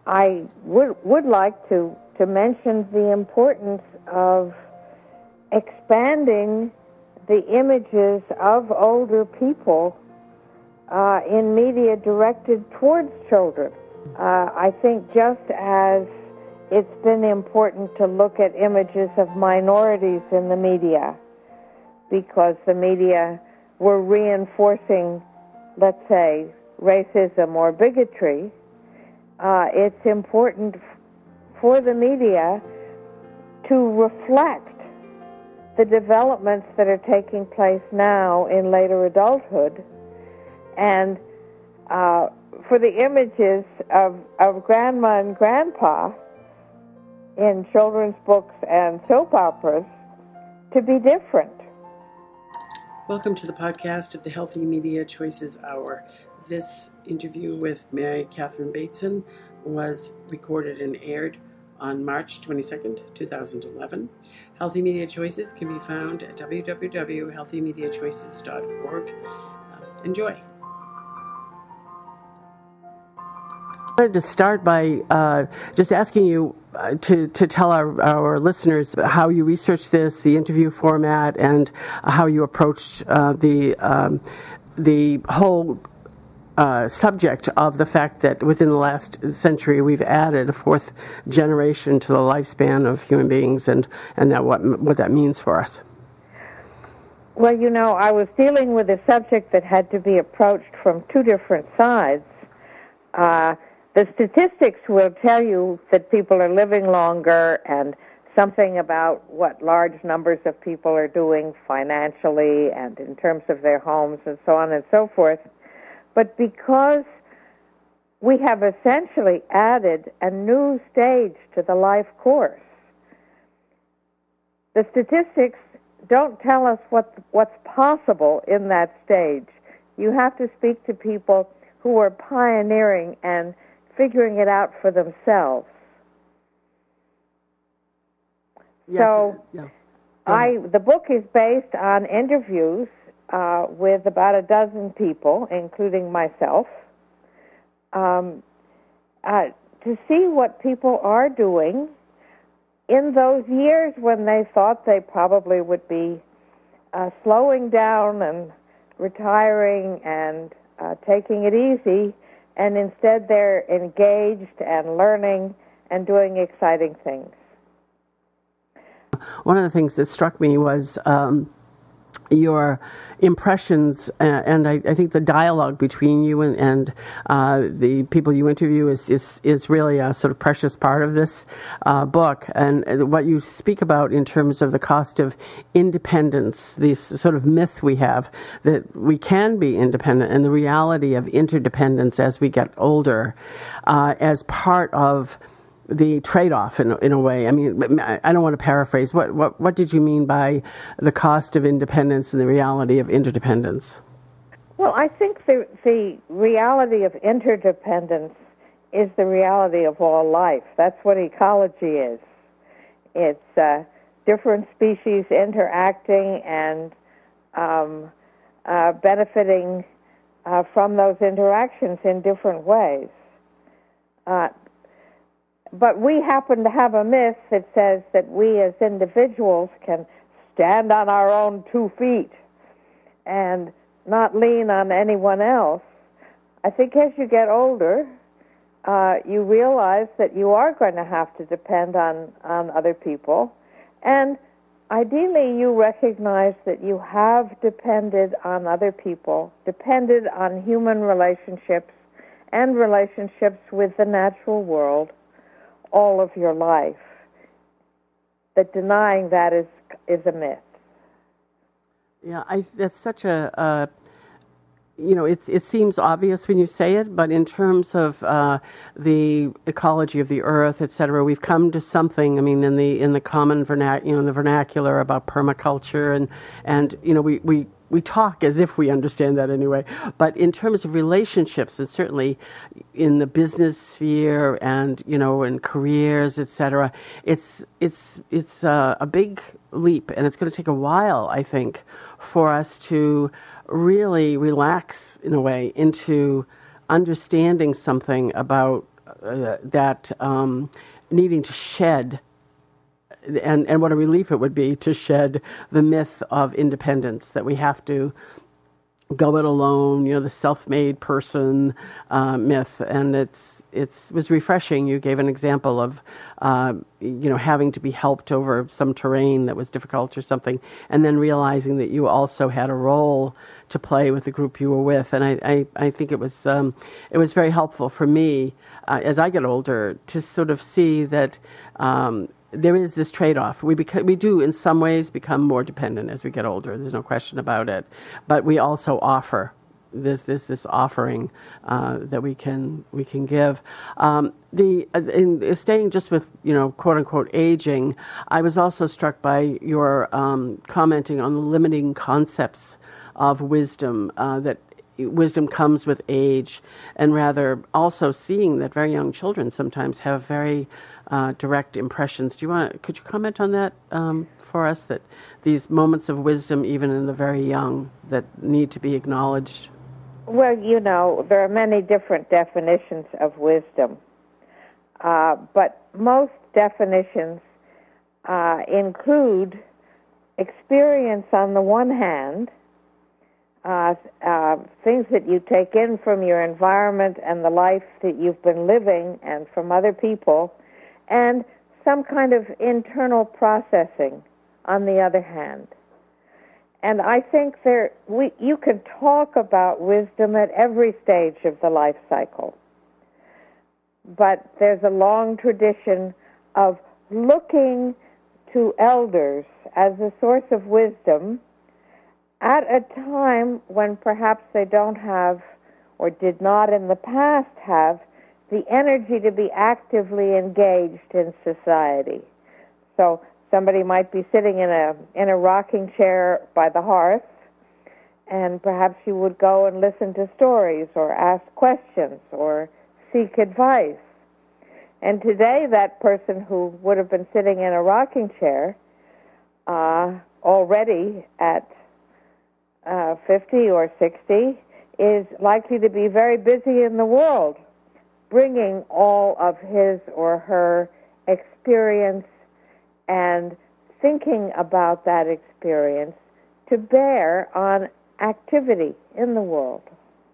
I would like to mention the importance of expanding the images of older people in media directed towards children. I think just as it's been important to look at images of minorities in the media because the media were reinforcing, let's say, racism or bigotry, it's important for the media to reflect the developments that are taking place now in later adulthood, and for the images of grandma and grandpa in children's books and soap operas to be different. Welcome to the podcast of the Healthy Media Choices Hour. This interview with Mary Catherine Bateson was recorded and aired on March 22nd, 2011. Healthy Media Choices can be found at www.healthymediachoices.org. Enjoy. I wanted to start by just asking you to tell our listeners how you researched this, the interview format, and how you approached the whole subject of the fact that within the last century we've added a fourth generation to the lifespan of human beings, and that what that means for us. Well, I was dealing with a subject that had to be approached from two different sides. The statistics will tell you that people are living longer and something about what large numbers of people are doing financially and in terms of their homes and so on and so forth. But because we have essentially added a new stage to the life course, the statistics don't tell us what's possible in that stage. You have to speak to people who are pioneering and figuring it out for themselves. Yes, so the book is based on interviews with about a dozen people, including myself, to see what people are doing in those years when they thought they probably would be slowing down and retiring and taking it easy, and instead they're engaged and learning and doing exciting things. One of the things that struck me was your impressions, and I think the dialogue between you and the people you interview is really a sort of precious part of this book. And what you speak about in terms of the cost of independence, this sort of myth we have that we can be independent, and the reality of interdependence as we get older, as part of the trade-off in a way. I mean, I don't want to paraphrase. What did you mean by the cost of independence and the reality of interdependence? Well, I think the reality of interdependence is the reality of all life. That's what ecology is. It's different species interacting and benefiting from those interactions in different ways. But we happen to have a myth that says that we as individuals can stand on our own 2 feet and not lean on anyone else. I think as you get older, you realize that you are going to have to depend on other people. And ideally, you recognize that you have depended on other people, depended on human relationships and relationships with the natural world all of your life. That denying that is a myth. Yeah, that's such a it seems obvious when you say it, but in terms of the ecology of the earth, et cetera, we've come to something. I mean, in the common in the vernacular about permaculture, and we talk as if we understand that anyway. But in terms of relationships, and certainly in the business sphere and in careers, et cetera, it's a big leap, and it's going to take a while, I think, for us to really relax in a way into understanding something about needing to shed, and what a relief it would be to shed the myth of independence, that we have to go it alone, the self-made person myth. And it was refreshing. You gave an example of, having to be helped over some terrain that was difficult or something, and then realizing that you also had a role to play with the group you were with. And I think it was very helpful for me as I get older to sort of see that there is this trade-off. We do in some ways become more dependent as we get older. There's no question about it. But we also offer this offering that we can give. In staying just with quote unquote aging, I was also struck by your commenting on the limiting concepts of wisdom, that wisdom comes with age, and rather also seeing that very young children sometimes have very direct impressions. Could you comment on that for us, that these moments of wisdom, even in the very young, that need to be acknowledged? Well, there are many different definitions of wisdom, but most definitions include experience on the one hand, things that you take in from your environment and the life that you've been living and from other people, and some kind of internal processing on the other hand. And I think you can talk about wisdom at every stage of the life cycle. But there's a long tradition of looking to elders as a source of wisdom at a time when perhaps they don't have, or did not in the past have, the energy to be actively engaged in society. So somebody might be sitting in a rocking chair by the hearth, and perhaps you would go and listen to stories or ask questions or seek advice. And today that person who would have been sitting in a rocking chair already at 50 or 60 is likely to be very busy in the world, bringing all of his or her experience and thinking about that experience to bear on activity in the world.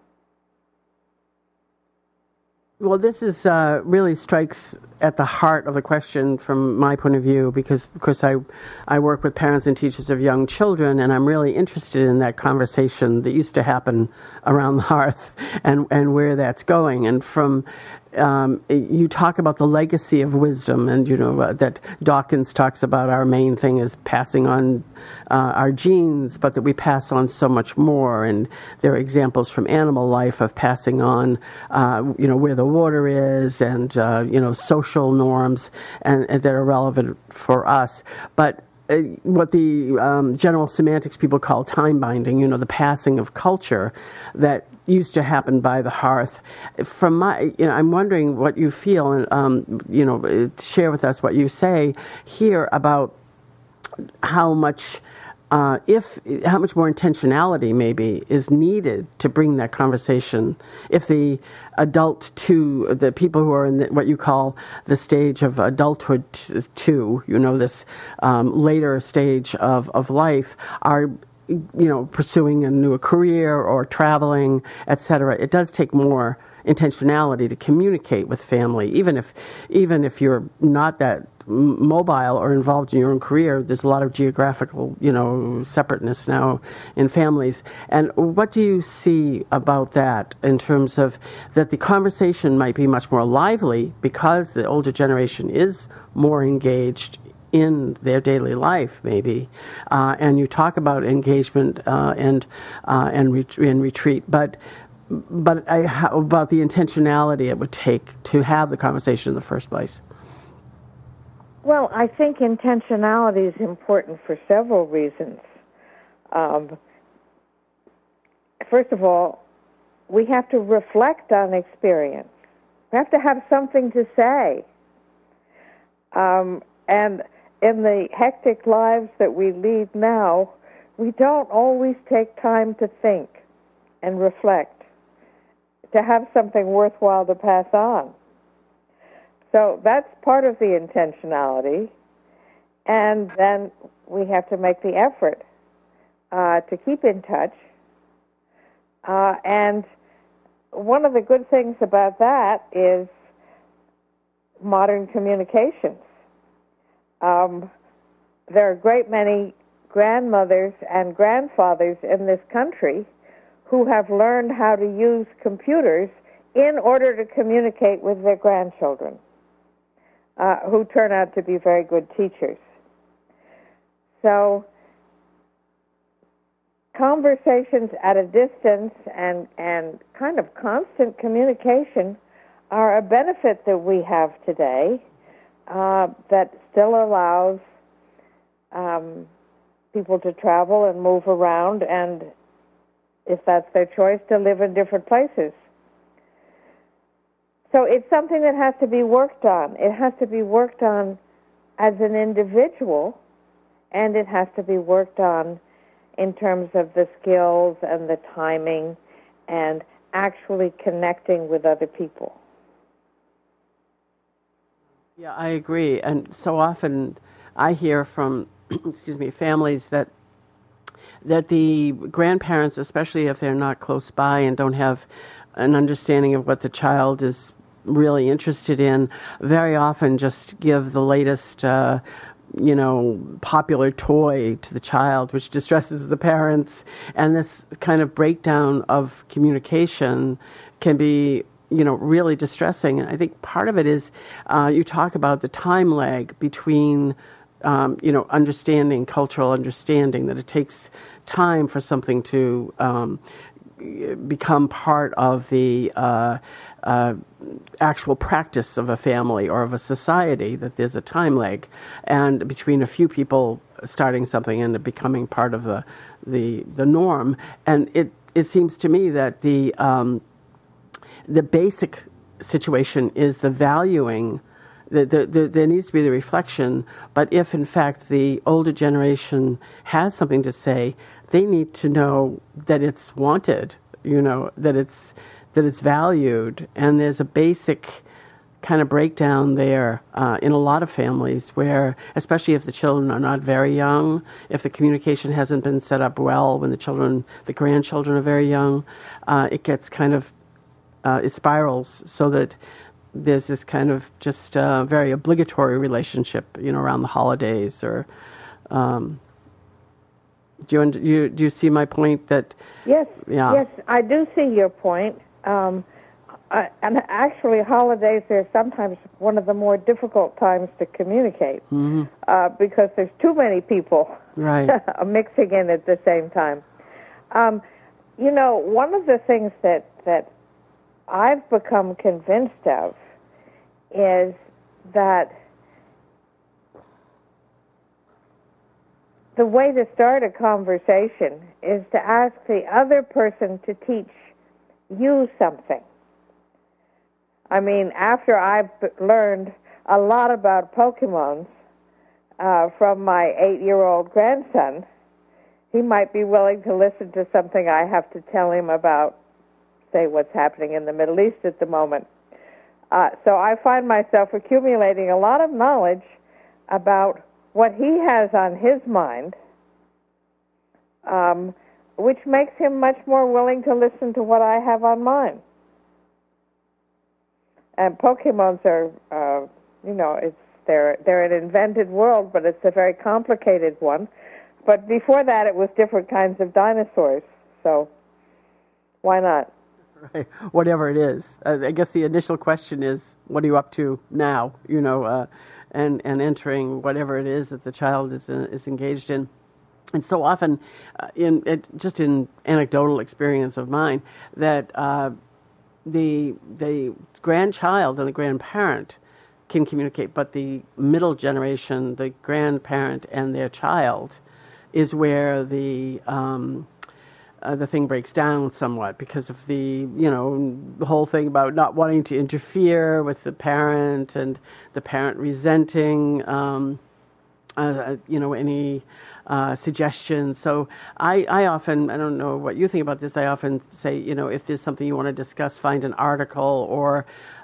Well, this is really strikes at the heart of the question from my point of view, because, of course, I work with parents and teachers of young children, and I'm really interested in that conversation that used to happen around the hearth and where that's going. And from you talk about the legacy of wisdom, and that Dawkins talks about our main thing is passing on our genes, but that we pass on so much more. And there are examples from animal life of passing on, where the water is, and social norms, and that are relevant for us. But what the general semantics people call time binding, the passing of culture that used to happen by the hearth. From my, I'm wondering what you feel, and share with us what you say here about how much how much more intentionality maybe is needed to bring that conversation. If the the people who are in what you call the stage of adulthood this later stage of life, are pursuing a new career or traveling, etc. It does take more intentionality to communicate with family, even if you're not that mobile or involved in your own career. There's a lot of geographical, separateness now in families. And what do you see about that in terms of that the conversation might be much more lively because the older generation is more engaged in their daily life, maybe, and you talk about engagement and retreat, but about the intentionality it would take to have the conversation in the first place? Well, I think intentionality is important for several reasons. First of all, we have to reflect on experience. We have to have something to say. And in the hectic lives that we lead now, we don't always take time to think and reflect, to have something worthwhile to pass on. So that's part of the intentionality. And then we have to make the effort to keep in touch. And one of the good things about that is modern communications. There are a great many grandmothers and grandfathers in this country who have learned how to use computers in order to communicate with their grandchildren, who turn out to be very good teachers. So conversations at a distance and kind of constant communication are a benefit that we have today that still allows people to travel and move around, and if that's their choice, to live in different places. So it's something that has to be worked on. It has to be worked on as an individual, and it has to be worked on in terms of the skills and the timing and actually connecting with other people. Yeah, I agree. And so often I hear from, families that the grandparents, especially if they're not close by and don't have an understanding of what the child is really interested in, very often just give the latest popular toy to the child, which distresses the parents. And this kind of breakdown of communication can be, really distressing. And I think part of it is you talk about the time lag between, understanding, cultural understanding, that it takes time for something to become part of the actual practice of a family or of a society, that there's a time lag and between a few people starting something and it becoming part of the norm. And it seems to me that the basic situation is the valuing. There needs to be the reflection, but if in fact the older generation has something to say, they need to know that it's wanted, that it's valued. And there's a basic kind of breakdown there in a lot of families where, especially if the children are not very young, if the communication hasn't been set up well when the grandchildren are very young, it gets kind of, it spirals so that there's this kind of just very obligatory relationship, around the holidays. Or do you see my point? That yes, yeah. Yes, I do see your point. And actually, holidays are sometimes one of the more difficult times to communicate because there's too many people right. mixing in at the same time. One of the things that I've become convinced of is that the way to start a conversation is to ask the other person to teach you something. I mean, after I've learned a lot about Pokemons from my 8-year-old grandson, he might be willing to listen to something I have to tell him about, say, what's happening in the Middle East at the moment. So I find myself accumulating a lot of knowledge about what he has on his mind, which makes him much more willing to listen to what I have on mine. And Pokemons are, they're an invented world, but it's a very complicated one. But before that, it was different kinds of dinosaurs. So why not? Right. Whatever it is. I guess the initial question is, what are you up to now? And entering whatever it is that the child is engaged in. And so often, just in anecdotal experience of mine, that the grandchild and the grandparent can communicate, but the middle generation, the grandparent and their child, is where the thing breaks down somewhat because of the whole thing about not wanting to interfere with the parent and the parent resenting any suggestions. So I often, I don't know what you think about this, I often say, if there's something you want to discuss, find an article or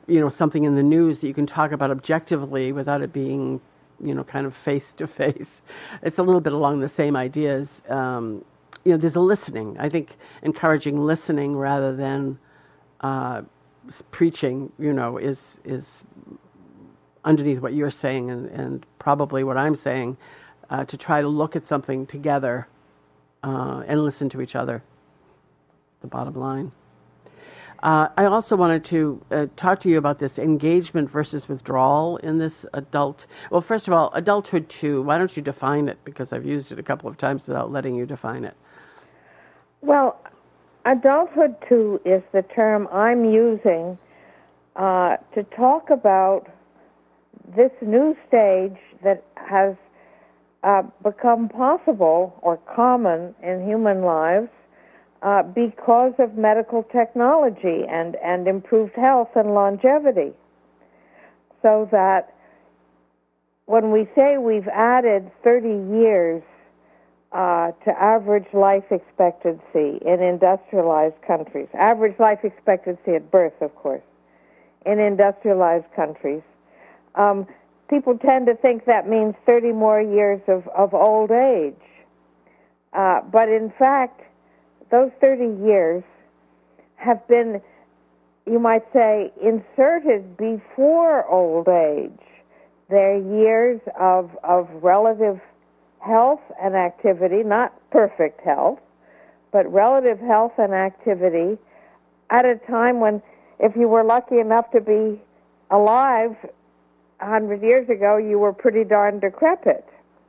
something in the news that you can talk about objectively without it being, kind of face to face. It's a little bit along the same ideas. There's a listening. I think encouraging listening rather than preaching, is underneath what you're saying and probably what I'm saying, to try to look at something together and listen to each other. The bottom line. I also wanted to talk to you about this engagement versus withdrawal in this adult. Well, first of all, adulthood 2. Why don't you define it? Because I've used it a couple of times without letting you define it. Well, adulthood 2 is the term I'm using to talk about this new stage that has become possible or common in human lives because of medical technology and improved health and longevity. So that when we say we've added 30 years to average life expectancy in industrialized countries, average life expectancy at birth, of course, in industrialized countries, people tend to think that means 30 more years of old age. But in fact, those 30 years have been, you might say, inserted before old age. They're years of relative health and activity, not perfect health, but relative health and activity at a time when, if you were lucky enough to be alive 100 years ago, you were pretty darn decrepit.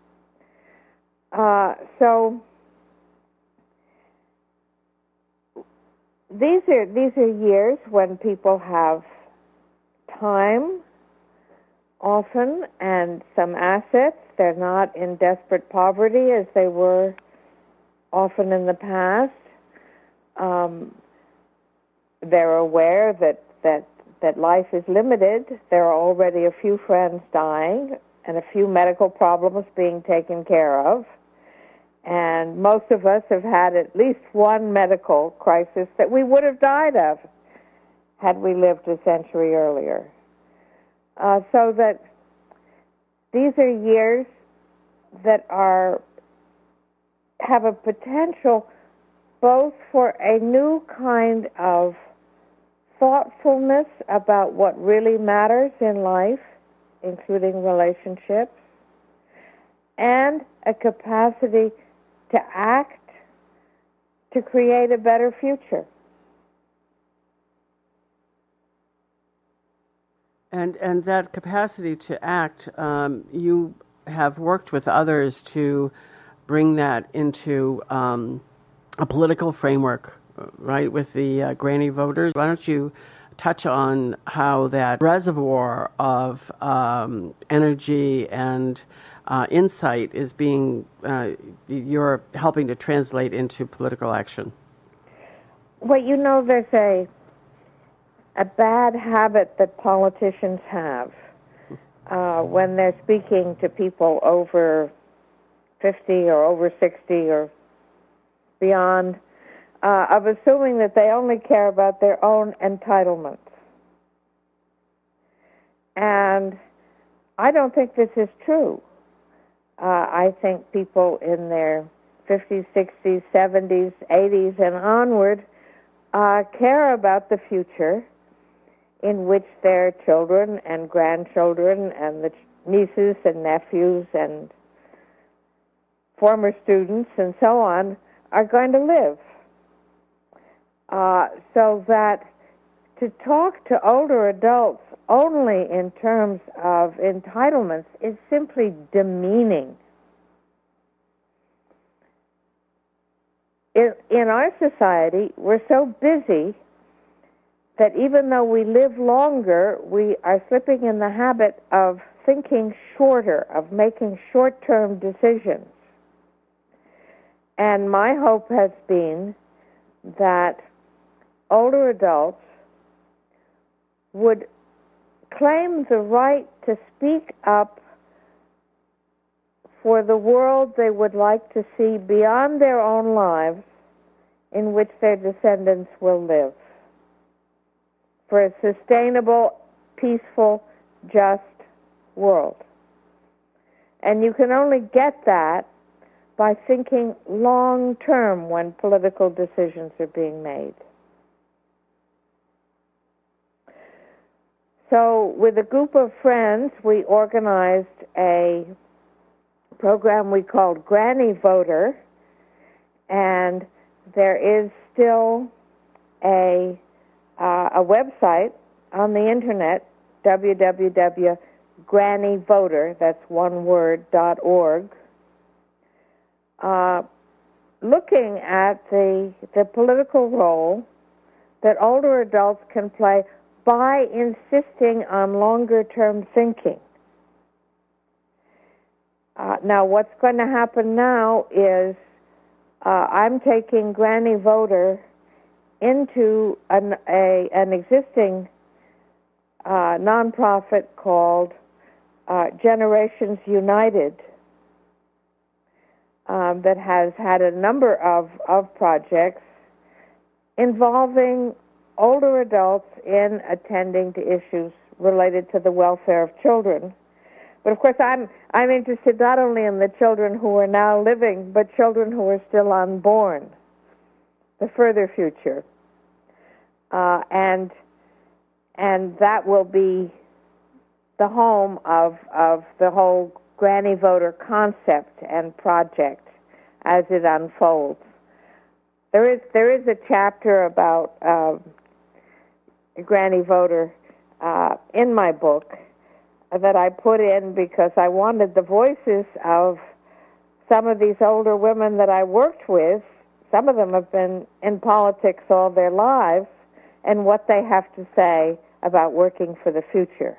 So these are years when people have time, often, and some assets. They're not in desperate poverty as they were often in the past. They're aware that life is limited. There are already a few friends dying and a few medical problems being taken care of. And most of us have had at least one medical crisis that we would have died of had we lived a century earlier. So that these are years that have a potential both for a new kind of thoughtfulness about what really matters in life, including relationships, and a capacity to act to create a better future. And that capacity to act, you have worked with others to bring that into a political framework, right, with the Granny voters. Why don't you touch on how that reservoir of energy and insight is being, you're helping to translate into political action? Well, there's a bad habit that politicians have when they're speaking to people over 50 or over 60 or beyond, of assuming that they only care about their own entitlements. And I don't think this is true. I think people in their 50s, 60s, 70s, 80s, and onward care about the future in which their children and grandchildren and the nieces and nephews and former students and so on are going to live. So that to talk to older adults only in terms of entitlements is simply demeaning. In our society, we're so busy that even though we live longer, we are slipping in the habit of thinking shorter, of making short-term decisions. And my hope has been that older adults would claim the right to speak up for the world they would like to see beyond their own lives in which their descendants will live, for a sustainable peaceful, just world. And you can only get that by thinking long-term when political decisions are being made. So with a group of friends, we organized a program we called Granny Voter, and there is still a website on the internet, www.grannyvoter, that's one word, .org, looking at the political role that older adults can play by insisting on longer-term thinking. Now, what's going to happen now is I'm taking Granny Voter into an existing nonprofit called Generations United that has had a number of projects involving older adults in attending to issues related to the welfare of children. But of course, I'm interested not only in the children who are now living, but children who are still unborn, the further future, and that will be the home of the whole Granny Voter concept and project as it unfolds. There is a chapter about Granny Voter in my book that I put in because I wanted the voices of some of these older women that I worked with. Some of them have been in politics all their lives, and what they have to say about working for the future.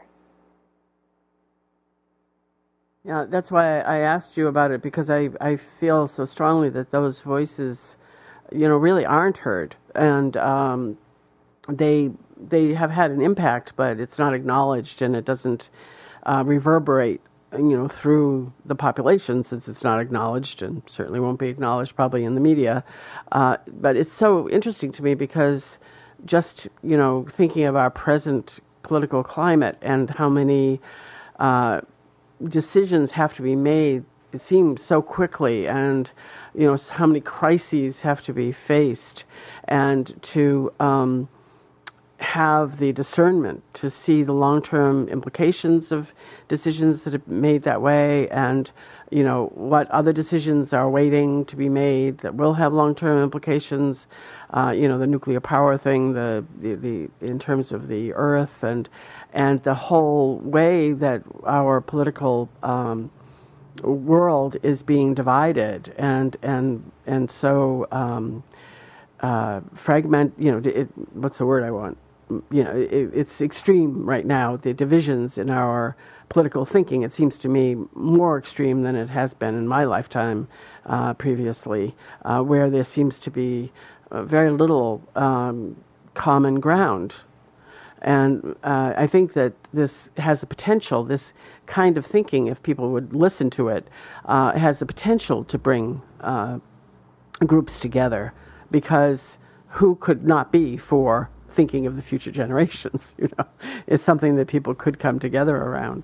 Yeah, that's why I asked you about it, because I feel so strongly that those voices, really aren't heard, and they have had an impact, but it's not acknowledged, and it doesn't reverberate, through the population, since it's not acknowledged, and certainly won't be acknowledged probably in the media. But it's so interesting to me because just, thinking of our present political climate and how many decisions have to be made, it seems so quickly, and how many crises have to be faced, and to have the discernment to see the long-term implications of decisions that are made that way, and what other decisions are waiting to be made that will have long-term implications. The nuclear power thing, the in terms of the earth, and the whole way that our political world is being divided and so fragment. What's the word I want? It's extreme right now. The divisions in our political thinking, it seems to me, more extreme than it has been in my lifetime previously, where there seems to be very little common ground. And I think that this has the potential, this kind of thinking, if people would listen to it, has the potential to bring groups together, because who could not be for thinking of the future generations? It's something that people could come together around.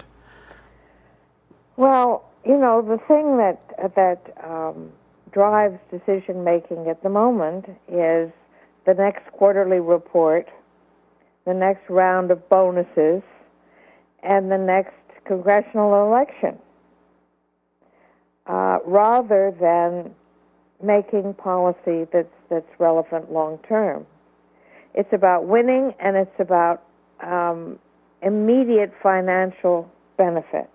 Well, the thing that drives decision making at the moment is the next quarterly report, the next round of bonuses, and the next congressional election, rather than making policy that's relevant long term. It's about winning, and it's about immediate financial benefit.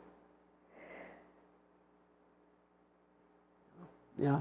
Yeah.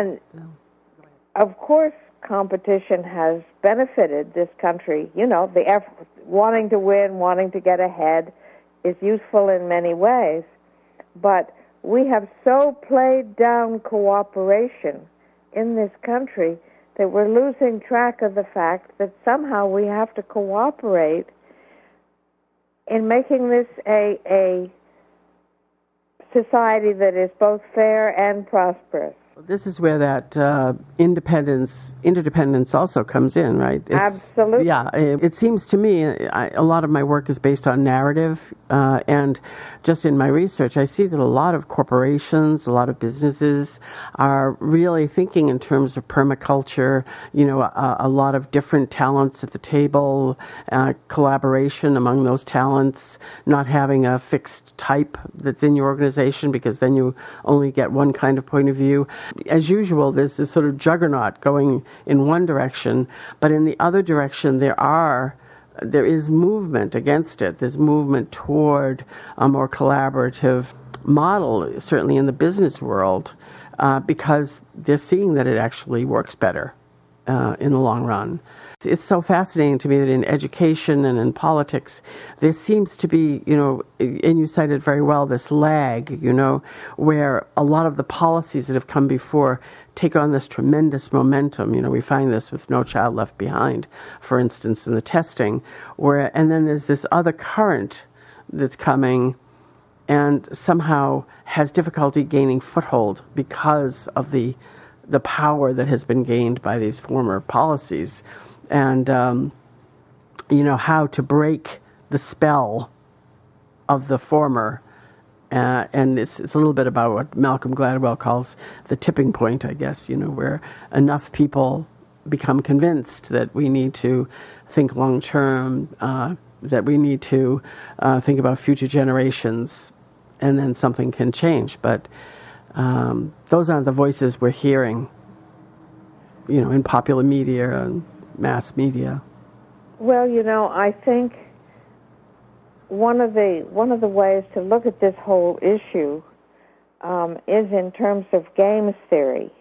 Of course, competition has benefited this country. The effort, wanting to win, wanting to get ahead, is useful in many ways. But we have so played down cooperation in this country that we're losing track of the fact that somehow we have to cooperate in making this a society that is both fair and prosperous. This is where that interdependence also comes in, right? Absolutely. Yeah, it seems to me a lot of my work is based on narrative, and just in my research, I see that a lot of corporations, a lot of businesses are really thinking in terms of permaculture, a lot of different talents at the table, collaboration among those talents, not having a fixed type that's in your organization because then you only get one kind of point of view. As usual, there's this sort of juggernaut going in one direction, but in the other direction there is movement against it. There's movement toward a more collaborative model, certainly in the business world, because they're seeing that it actually works better in the long run. It's so fascinating to me that in education and in politics, there seems to be, and you cited very well, this lag, where a lot of the policies that have come before take on this tremendous momentum. We find this with No Child Left Behind, for instance, in the testing, and then there's this other current that's coming and somehow has difficulty gaining foothold because of the power that has been gained by these former policies. And, how to break the spell of the former. And it's a little bit about what Malcolm Gladwell calls the tipping point, I guess, where enough people become convinced that we need to think long term, that we need to think about future generations, and then something can change. But those aren't the voices we're hearing, in popular media and mass media. Well, I think one of the ways to look at this whole issue is in terms of games theory.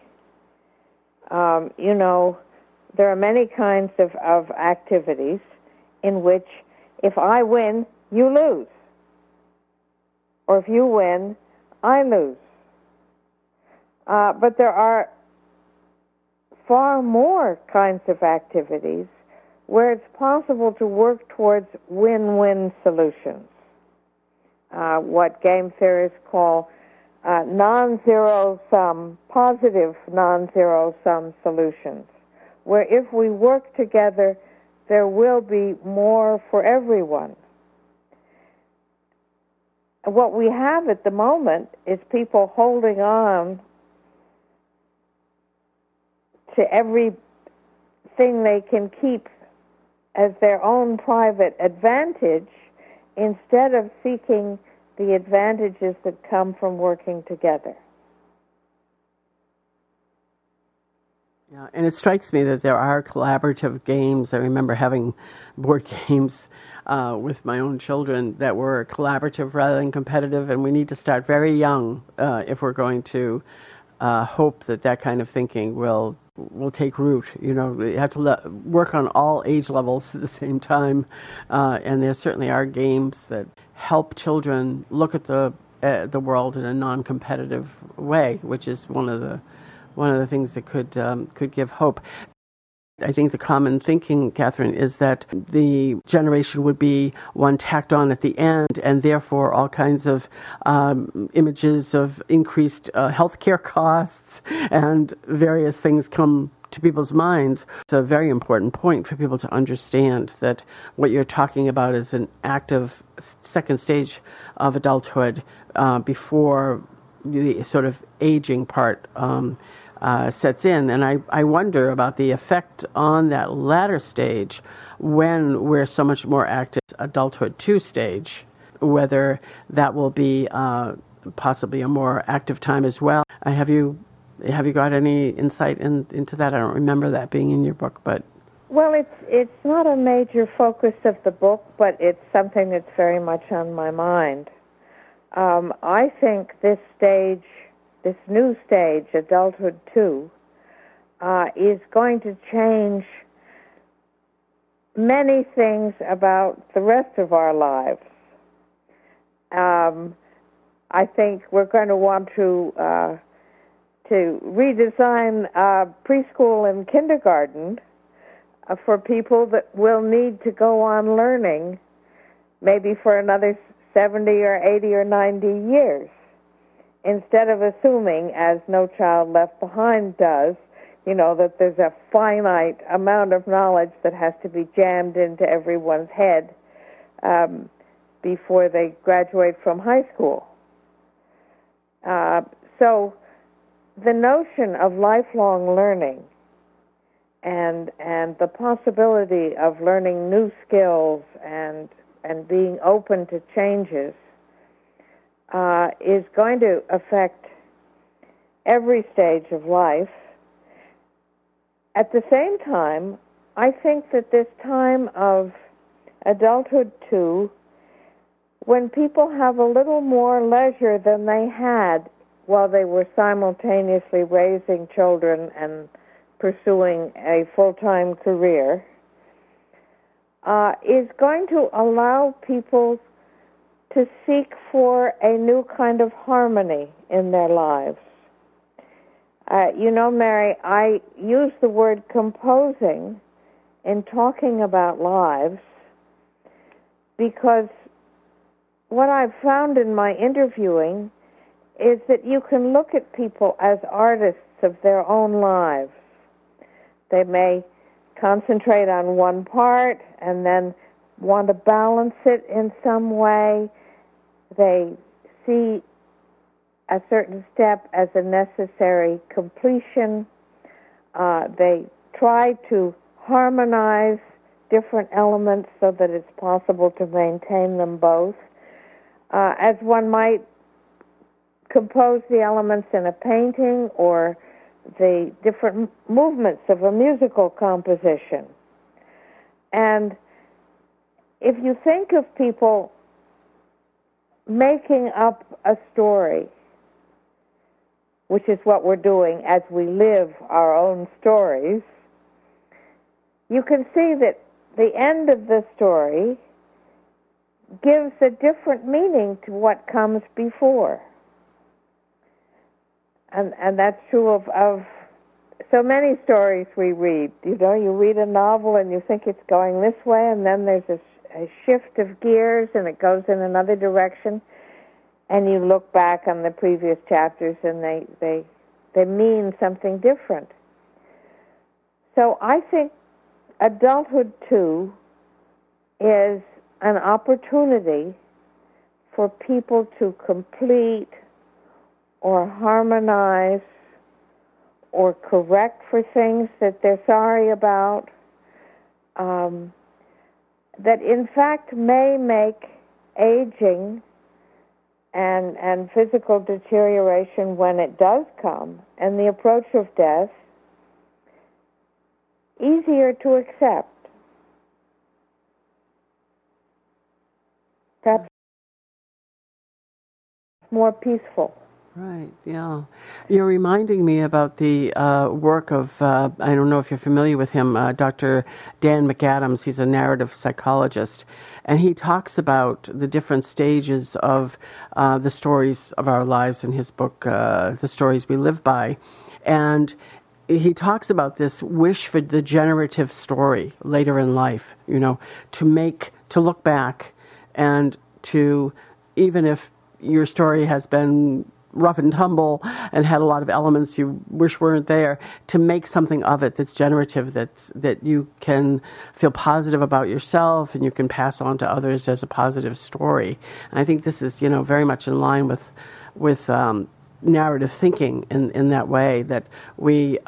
There are many kinds of activities in which if I win, you lose. Or if you win, I lose. But there are far more kinds of activities where it's possible to work towards win-win solutions, what game theorists call non-zero-sum, positive non-zero-sum solutions, where if we work together, there will be more for everyone. What we have at the moment is people holding on to everything they can keep as their own private advantage instead of seeking the advantages that come from working together. Yeah, and it strikes me that there are collaborative games. I remember having board games with my own children that were collaborative rather than competitive, and we need to start very young if we're going to hope that kind of thinking will take root. You have to work on all age levels at the same time, and there certainly are games that help children look at the world in a non-competitive way, which is one of the things that could give hope. I think the common thinking, Catherine, is that the generation would be one tacked on at the end, and therefore all kinds of images of increased healthcare costs and various things come to people's minds. It's a very important point for people to understand that what you're talking about is an active second stage of adulthood before the sort of aging part sets in. And I wonder about the effect on that latter stage when we're so much more active, adulthood 2 stage, whether that will be possibly a more active time as well. Have you got any insight into that? I don't remember that being in your book, but... Well, it's not a major focus of the book, but it's something that's very much on my mind. I think this new stage, adulthood 2, is going to change many things about the rest of our lives. I think we're going to want to redesign preschool and kindergarten for people that will need to go on learning maybe for another 70 or 80 or 90 years. instead of assuming, as No Child Left Behind does, that there's a finite amount of knowledge that has to be jammed into everyone's head before they graduate from high school. So the notion of lifelong learning and the possibility of learning new skills and being open to changes is going to affect every stage of life. At the same time, I think that this time of adulthood too, when people have a little more leisure than they had while they were simultaneously raising children and pursuing a full-time career, is going to allow people to seek for a new kind of harmony in their lives. Mary, I use the word composing in talking about lives because what I've found in my interviewing is that you can look at people as artists of their own lives. They may concentrate on one part and then want to balance it in some way. They see a certain step as a necessary completion. They try to harmonize different elements so that it's possible to maintain them both. As one might compose the elements in a painting or the different movements of a musical composition. And if you think of people making up a story, which is what we're doing as we live our own stories, you can see that the end of the story gives a different meaning to what comes before. And that's true of so many stories we read. You read a novel and you think it's going this way, and then there's a shift of gears and it goes in another direction, and you look back on the previous chapters and they mean something different. So I think adulthood, too, is an opportunity for people to complete or harmonize or correct for things that they're sorry about, that in fact may make aging and physical deterioration when it does come, and the approach of death, easier to accept. Perhaps more peaceful. Right, yeah. You're reminding me about the work of, I don't know if you're familiar with him, Dr. Dan McAdams. He's a narrative psychologist, and he talks about the different stages of the stories of our lives in his book, The Stories We Live By. And he talks about this wish for the generative story later in life, to look back and to, even if your story has been rough and tumble and had a lot of elements you wish weren't there, to make something of it that's generative, that you can feel positive about yourself and you can pass on to others as a positive story. And I think this is, very much in line with narrative thinking in that way, that we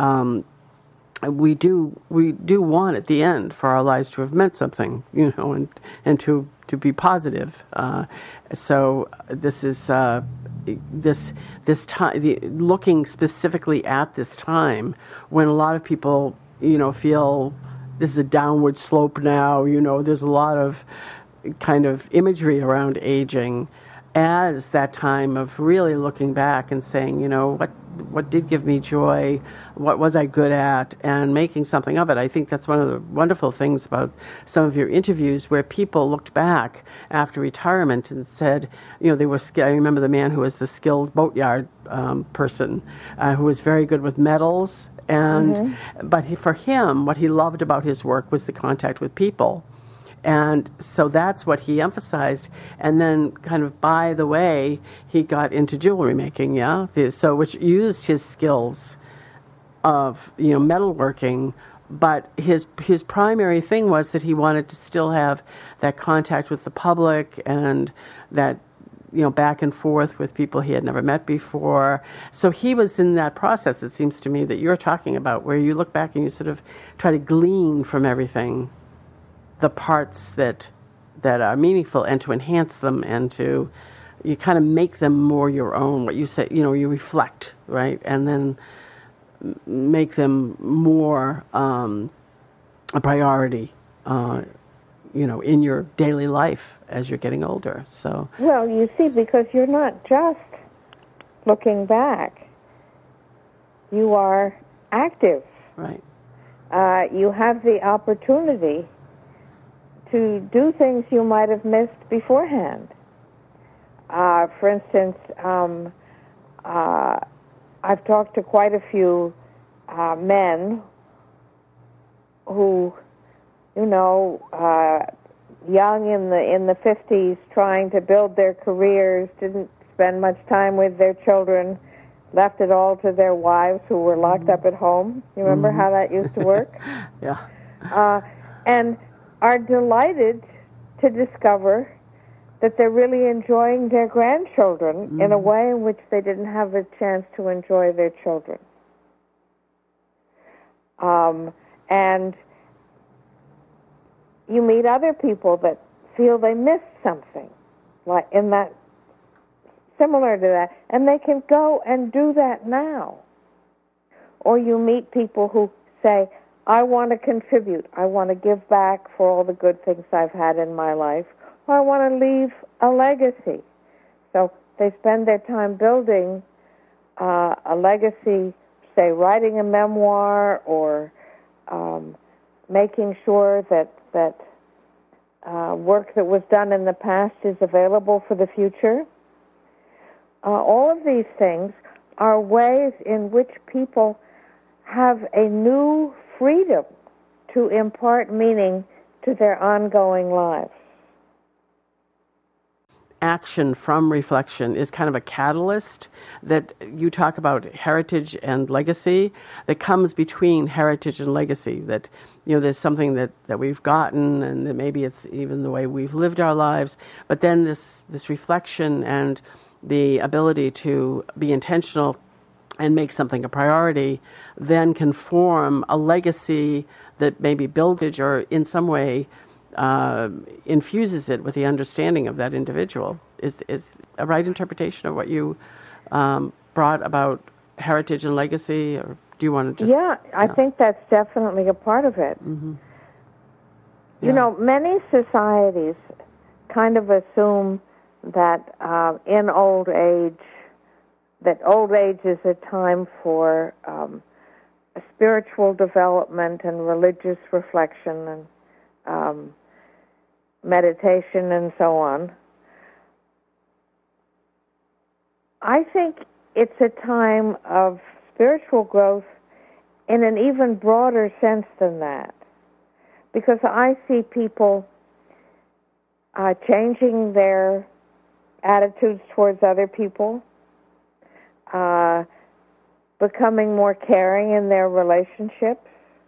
do want at the end for our lives to have meant something, and to be positive. So this is this time, looking specifically at this time when a lot of people, feel this is a downward slope now. There's a lot of kind of imagery around aging as that time of really looking back and saying, what did give me joy, what was I good at, and making something of it. I think that's one of the wonderful things about some of your interviews, where people looked back after retirement and said, they were. I remember the man who was the skilled boatyard person, who was very good with metals, and but for him, what he loved about his work was the contact with people. And so that's what he emphasized. And then kind of by the way, he got into jewelry making, so which used his skills of, metalworking, but his primary thing was that he wanted to still have that contact with the public and that, back and forth with people he had never met before. So he was in that process, it seems to me, that you're talking about, where you look back and you sort of try to glean from everything the parts that are meaningful and to enhance them and to, you kind of make them more your own. What you say, you reflect, right? And then make them more a priority, in your daily life as you're getting older. So, well, you see, because you're not just looking back, you are active. Right. You have the opportunity to do things you might have missed beforehand. For instance, I've talked to quite a few men who, young in the 50s, trying to build their careers, didn't spend much time with their children, left it all to their wives who were locked up at home. You remember how that used to work? Yeah. And are delighted to discover that they're really enjoying their grandchildren in a way in which they didn't have a chance to enjoy their children. And you meet other people that feel they missed something, like in that, similar to that, and they can go and do that now. Or you meet people who say, I want to contribute, I want to give back for all the good things I've had in my life, or I want to leave a legacy. So they spend their time building a legacy, say writing a memoir or making sure that work that was done in the past is available for the future. All of these things are ways in which people have a new freedom to impart meaning to their ongoing lives. Action from reflection is kind of a catalyst that you talk about, heritage and legacy, that comes between heritage and legacy, that there's something that we've gotten and that maybe it's even the way we've lived our lives, but then this reflection and the ability to be intentional and make something a priority then can form a legacy that maybe builds it or in some way infuses it with the understanding of that individual. Is a right interpretation of what you brought about heritage and legacy, or do you want to just... Yeah, I think that's definitely a part of it. Mm-hmm. Yeah. Many societies kind of assume that in old age, that old age is a time for spiritual development and religious reflection and meditation and so on. I think it's a time of spiritual growth in an even broader sense than that, because I see people changing their attitudes towards other people, becoming more caring in their relationships,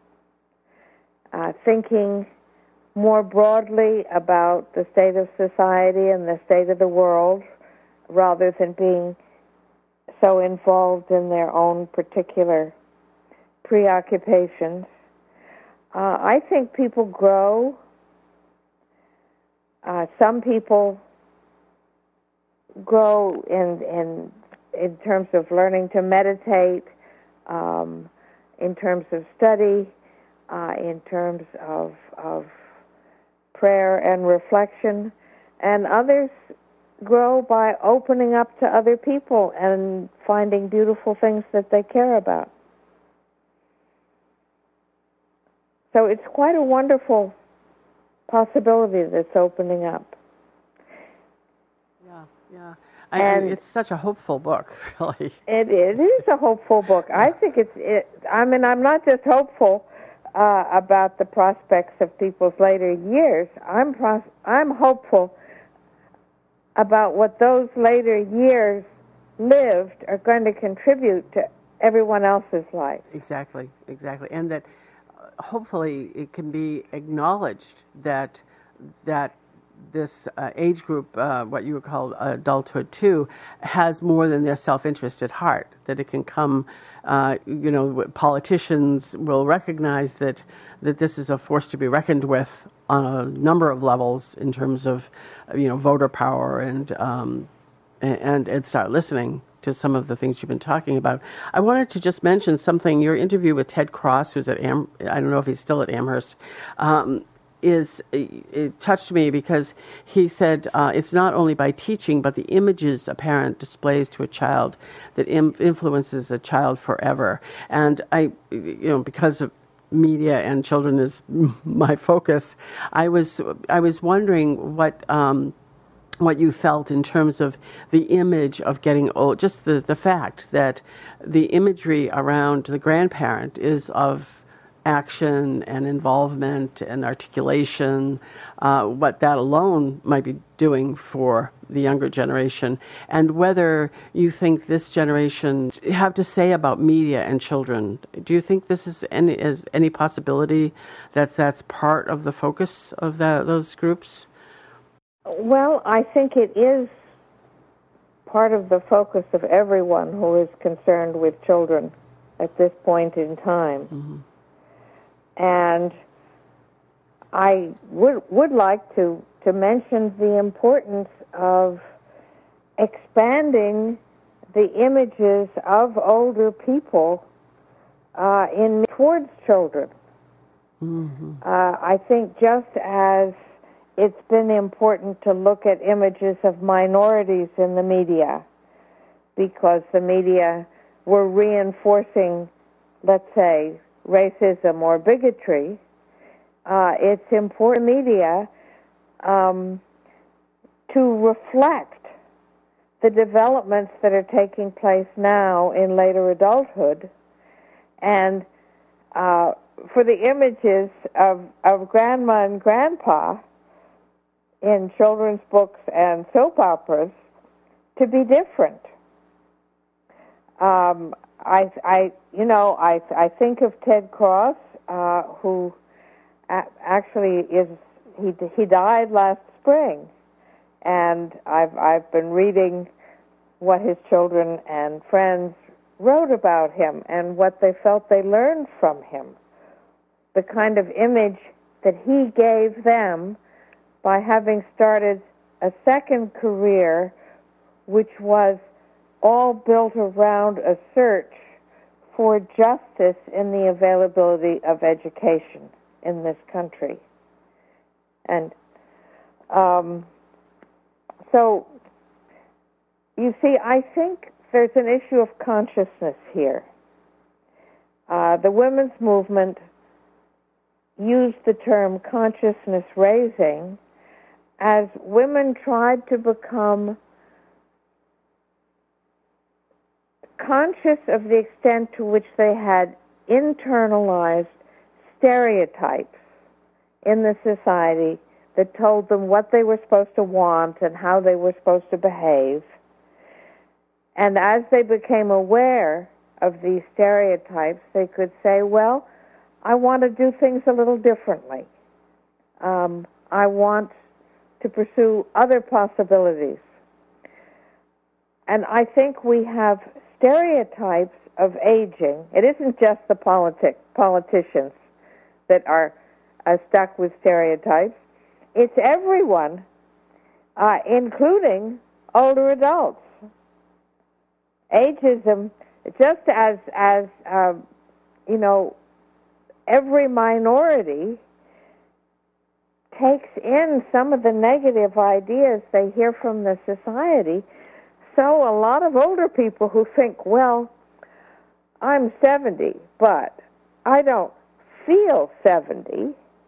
thinking more broadly about the state of society and the state of the world, rather than being so involved in their own particular preoccupations. I think people grow. Some people grow in terms of learning to meditate, in terms of study, in terms of prayer and reflection, and others grow by opening up to other people and finding beautiful things that they care about. So it's quite a wonderful possibility that's opening up. Yeah. And it's such a hopeful book, really. It is a hopeful book. I think I'm not just hopeful. about the prospects of people's later years. I'm hopeful about what those later years lived are going to contribute to everyone else's life. Exactly. And that hopefully it can be acknowledged that this age group, what you would call adulthood too, has more than their self-interest at heart, that it can come, politicians will recognize that this is a force to be reckoned with on a number of levels in terms of, voter power and start listening to some of the things you've been talking about. I wanted to just mention something. Your interview with Ted Cross, who's at I don't know if he's still at Amherst, it touched me because he said it's not only by teaching, but the images a parent displays to a child that influences a child forever. And because of media and children is my focus, I was wondering what you felt in terms of the image of getting old, just the fact that the imagery around the grandparent is of action and involvement and articulation, what that alone might be doing for the younger generation, and whether you think this generation have to say about media and children. Do you think this is any possibility that's part of the focus of those groups? Well, I think it is part of the focus of everyone who is concerned with children at this point in time. Mm-hmm. And I would like to mention the importance of expanding the images of older people towards children. Mm-hmm. I think just as it's been important to look at images of minorities in the media because the media were reinforcing, let's say, racism or bigotry. It's important media to reflect the developments that are taking place now in later adulthood, and for the images of grandma and grandpa in children's books and soap operas to be different. I think of Ted Cross, who actually he died last spring, and I've been reading what his children and friends wrote about him and what they felt they learned from him, the kind of image that he gave them by having started a second career, which was all built around a search for justice in the availability of education in this country. And so, you see, I think there's an issue of consciousness here. The women's movement used the term consciousness raising as women tried to become conscious of the extent to which they had internalized stereotypes in the society that told them what they were supposed to want and how they were supposed to behave. And as they became aware of these stereotypes, they could say, well, I want to do things a little differently. I want to pursue other possibilities. And I think we have stereotypes of aging. It isn't just the politicians that are stuck with stereotypes. It's everyone, including older adults. Ageism, just as every minority takes in some of the negative ideas they hear from the society. So a lot of older people who think, well, I'm 70, but I don't feel 70,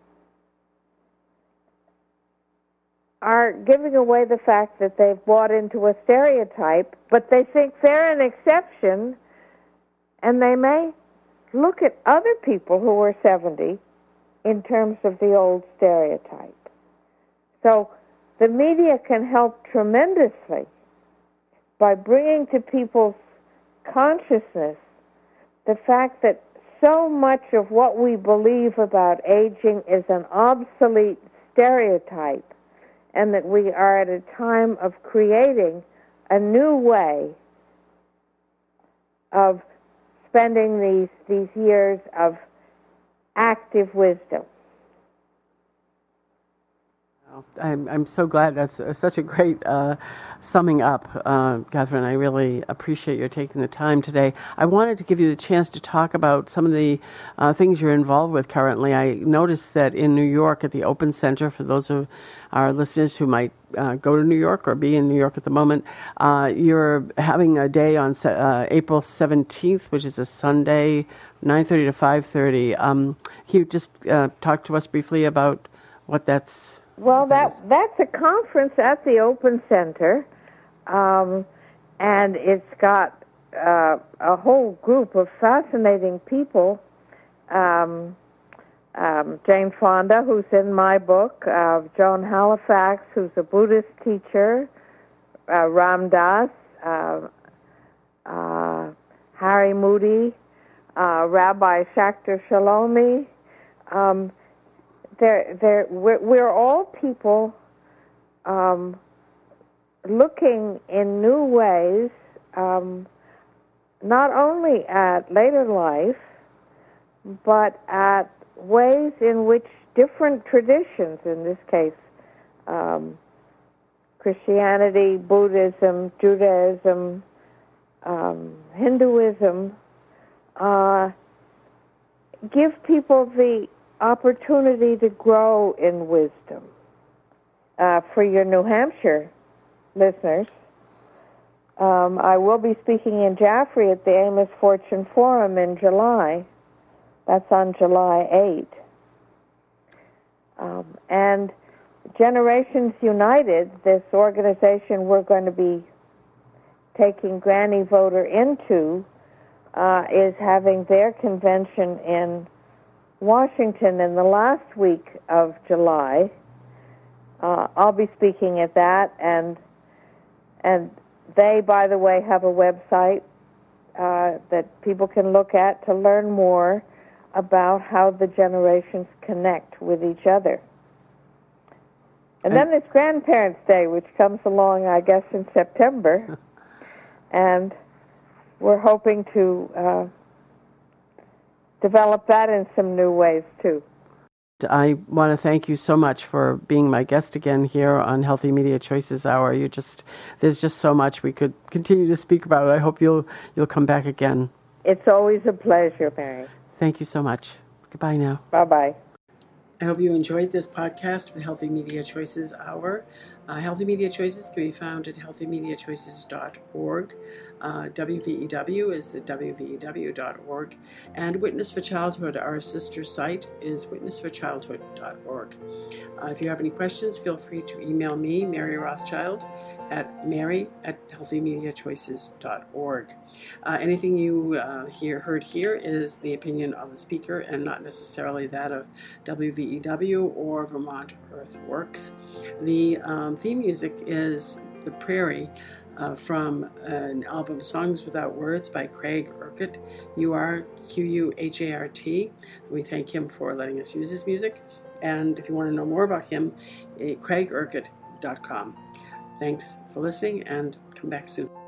are giving away the fact that they've bought into a stereotype, but they think they're an exception, and they may look at other people who are 70 in terms of the old stereotype. So the media can help tremendously by bringing to people's consciousness the fact that so much of what we believe about aging is an obsolete stereotype, and that we are at a time of creating a new way of spending these years of active wisdom. I'm so glad. That's such a great summing up, Catherine. I really appreciate your taking the time today. I wanted to give you the chance to talk about some of the things you're involved with currently. I noticed that in New York at the Open Center, for those of our listeners who might go to New York or be in New York at the moment, you're having a day on April 17th, which is a Sunday, 9:30 to 5:30. Can you just talk to us briefly about what that's? Well, that's a conference at the Open Center, and it's got a whole group of fascinating people. Jane Fonda, who's in my book, Joan Halifax, who's a Buddhist teacher, Ram Dass, Harry Moody, Rabbi Shachter Shalomi. We're all people looking in new ways, not only at later life, but at ways in which different traditions, in this case Christianity, Buddhism, Judaism, Hinduism, give people the opportunity to grow in wisdom. For your New Hampshire listeners, I will be speaking in Jaffrey at the Amos Fortune Forum in July. That's on July 8. And Generations United, this organization we're going to be taking Granny Voter into, is having their convention in Washington in the last week of July. I'll be speaking at that, and they, by the way, have a website that people can look at to learn more about how the generations connect with each other. And then there's Grandparents' Day, which comes along, I guess, in September, and we're hoping to develop that in some new ways, too. I want to thank you so much for being my guest again here on Healthy Media Choices Hour. There's just so much we could continue to speak about. I hope you'll come back again. It's always a pleasure, Mary. Thank you so much. Goodbye now. Bye-bye. I hope you enjoyed this podcast for Healthy Media Choices Hour. Healthy Media Choices can be found at healthyMediaChoices.org. WVEW is at WVEW.org. And Witness for Childhood, our sister site, is witnessforchildhood.org. If you have any questions, feel free to email me, Mary Rothschild, at mary@healthymediachoices.org. Anything you heard here is the opinion of the speaker and not necessarily that of WVEW or Vermont Earthworks. The theme music is The Prairie from an album Songs Without Words by Craig Urquhart, URQUHART. We thank him for letting us use his music. And if you want to know more about him, CraigUrquhart.com. Thanks for listening, and come back soon.